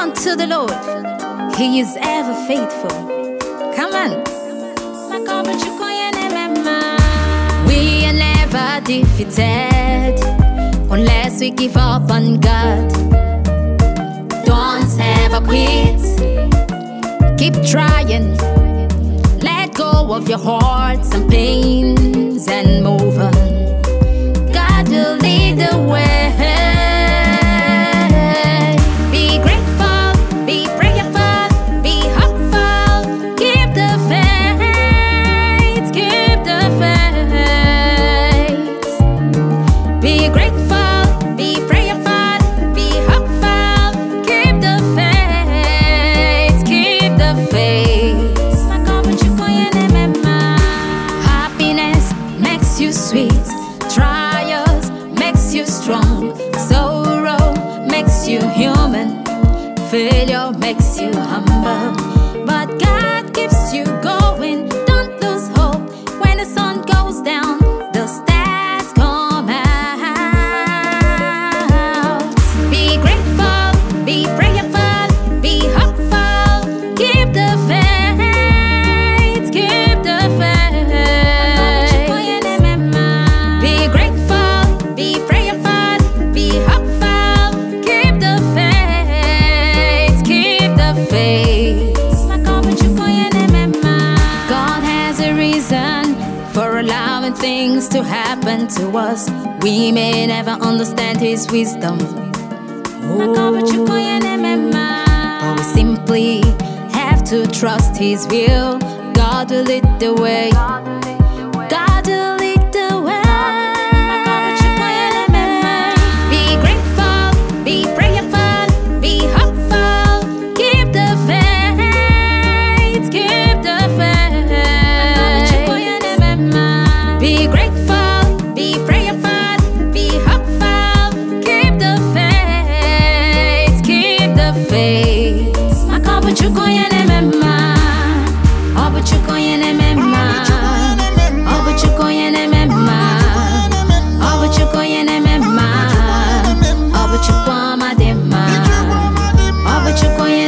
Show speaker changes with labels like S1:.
S1: unto the Lord. He is ever faithful. Come on. We are never defeated unless we give up on God. Don't ever quit. Keep trying. Let go of your hearts and pains and move on. God will lead the way. Be grateful, be prayerful, be hopeful. Keep the faith, keep the faith. Be grateful, be prayerful, be hopeful. Keep the faith, keep the faith. Happiness makes you sweet. Trials makes you strong. Sorrow makes you human. Failure makes you humble. But God keeps you going. Don't lose hope. When the sun goes down, the stars come out. Be grateful, be prayerful, be hopeful. Keep the faith, keep the faith. Be grateful, be prayerful, be hopeful. Keep the faith, keep the faith. God has a reason for allowing things to happen to us. We may never understand His wisdom. But we simply have to trust His will. God will lead the way. God will lead the way. Be grateful, be prayerful, be hopeful. Keep the faith, keep the faith. Be grateful, be prayerful, be hopeful. Keep the faith, keep the faith. Obuchukwu